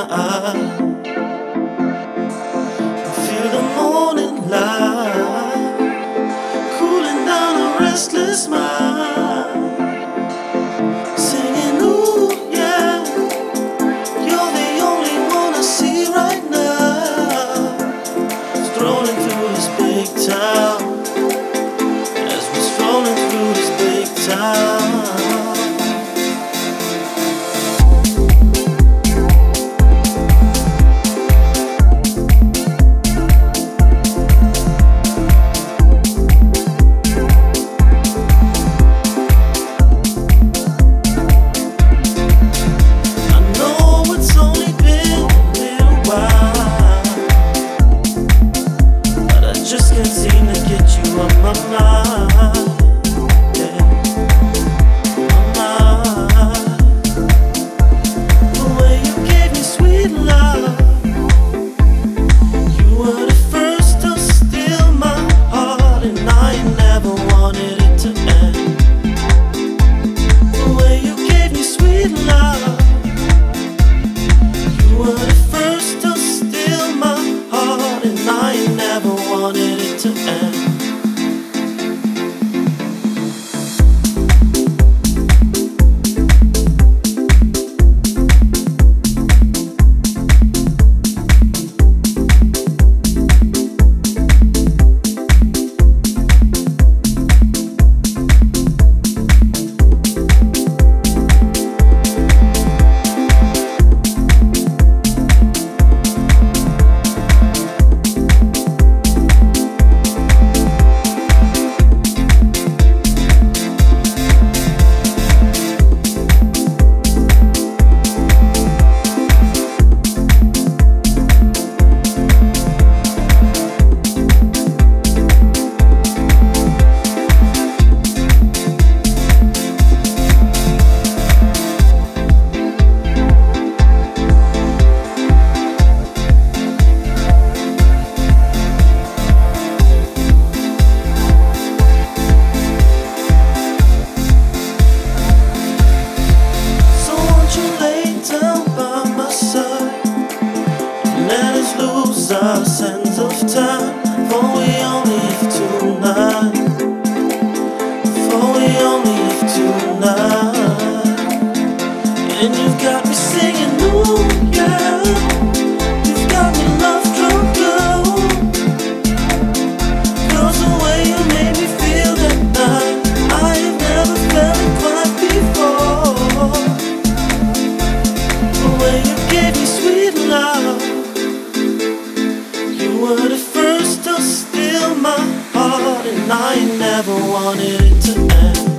Feel the morning light cooling down a restless mind. Singing, ooh, yeah, you're the only one I see right now. Strolling through this big town as we're strolling through this big town. Our sense of time, for we only have tonight, for we only have tonight. And you've got me singing, ooh, yeah, you've got me love drunk, girl. Cause the way you made me feel that night, I have never felt it quite before. The way you gave me sweet love, you were the first to steal my heart, and I never wanted it to end.